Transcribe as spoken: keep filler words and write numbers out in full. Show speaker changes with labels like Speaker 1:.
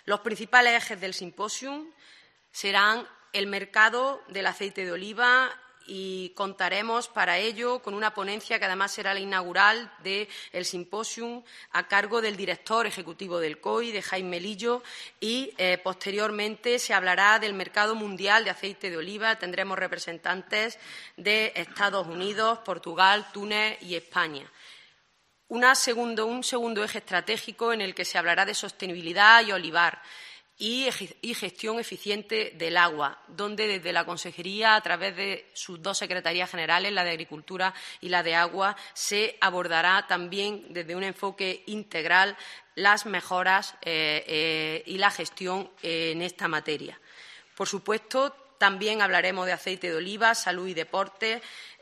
Speaker 1: Los principales ejes del simposium serán el mercado del aceite de oliva y contaremos para ello con una ponencia que además será la inaugural del simposium a cargo del director ejecutivo del C O I, de Jaime Lillo, y eh, posteriormente se hablará del mercado mundial de aceite de oliva. Tendremos representantes de Estados Unidos, Portugal, Túnez y España. Una segundo, un segundo eje estratégico en el que se hablará de sostenibilidad y olivar y gestión eficiente del agua, donde desde la Consejería, a través de sus dos secretarías generales, la de Agricultura y la de Agua, se abordará también desde un enfoque integral las mejoras eh, eh, y la gestión eh, en esta materia. Por supuesto, también hablaremos de aceite de oliva, salud y deporte,